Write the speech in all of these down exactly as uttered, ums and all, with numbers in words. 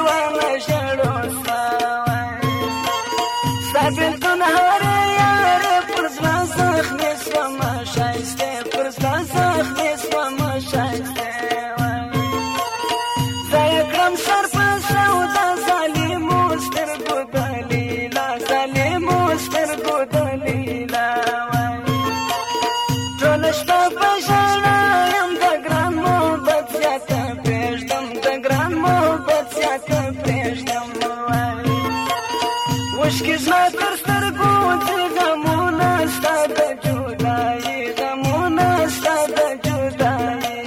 لیوانه ژړو سوای ستا بېلتون هرې یارې پر زړه زخمي شومه ښایستې پر زړه زخمي شومه ښایستې زه یې کړم سر په سودا ظالمو سترګو دلیله ظالمو سترګو دلیله ټوله شپه په ژړا یم د ګران محبت زیاته پرېږدم د ګران محبت زیاته پرېږدم اوښکې زما تر سترګو ځي غمونه ستا د جدایي غمونه ستا د جدایي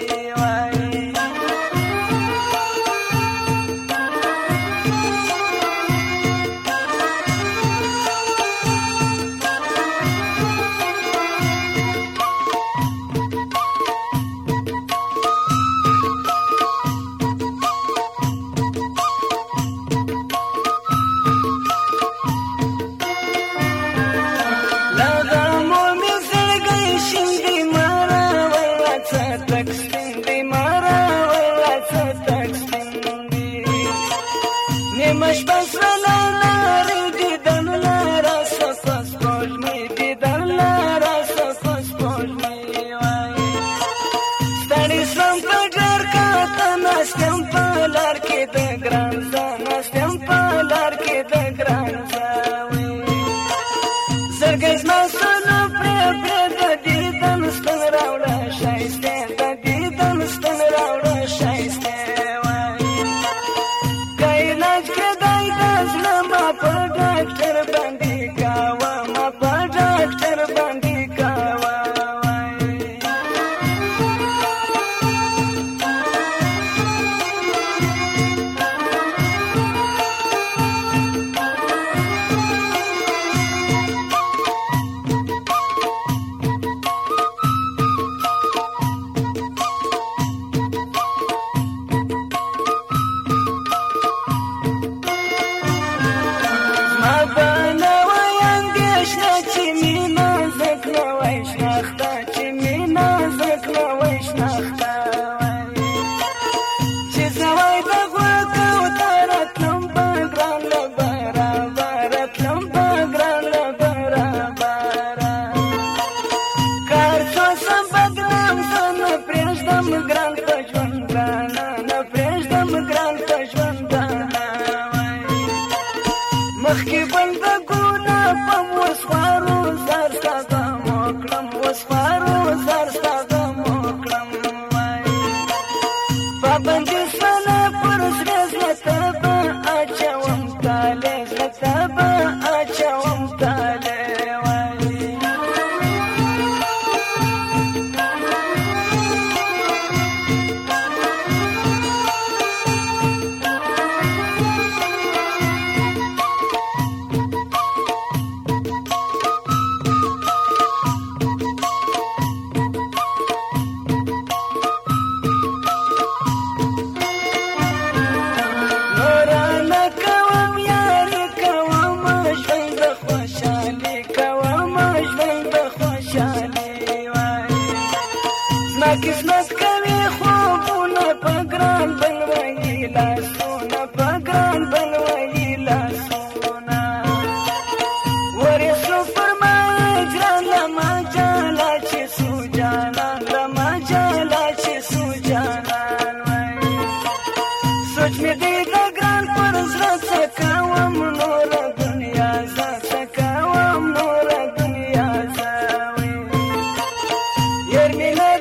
نیمه شپه شوله لارې دیدن لاره سپه سپوږمۍ دیدن لاره سپه سپوږمۍ ستړی شوم په ډېر کاته ناست یم په لار کې د ګران زه ناست یم په لار کې د ګران زه زړګی زما سونه پرې پرې د دیدن ستن راوړه ښایستې د دیدن ستن راوړه ښایستې په ډاکټر باندې کاوه ما په ډاکټر باندې کاوه مخکې بندګونه په وسوارو زر ستا غم وکړم وسوارو زر ستا غم وکړم پابندي شوله پر زړه زړه ته به اچوم تالې زړه ته به اچوم تالې قسمت کوي خوبونه په ګران بلوي لاسونه په ګران بلوي لاسونه ورسو پر ما ګران لما جالا چې سو جانان لما جالا چې سو جانان سوچ مې دې د ګران پر زړه څه کوم نور دنیا زه څه کوم نور دنیا زه یار مې نه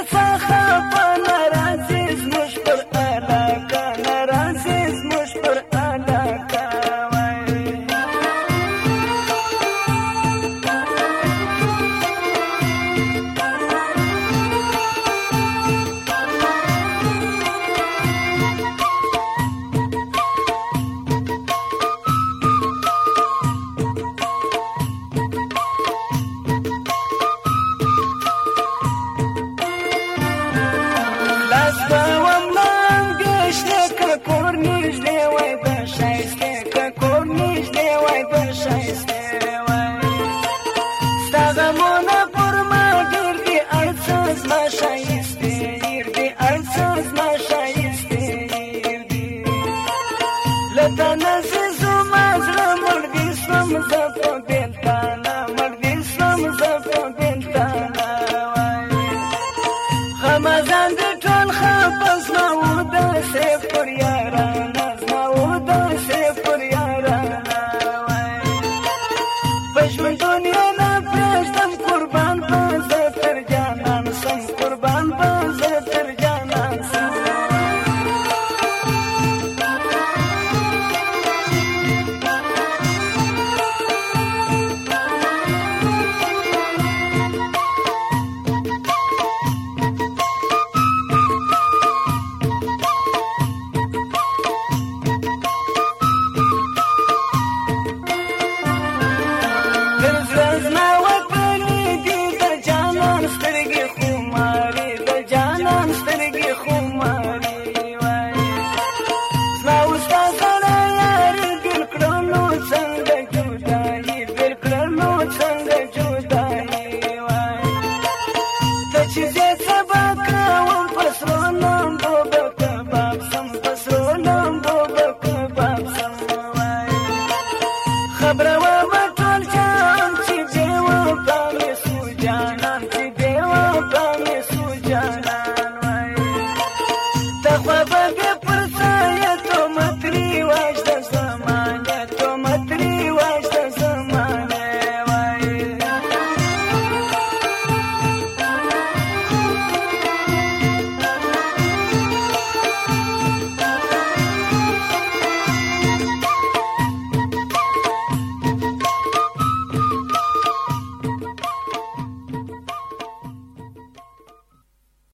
څخه په ناراضي زموږ پر علاقه ناراضي زموږ پر علاقه چې زه سبا کوم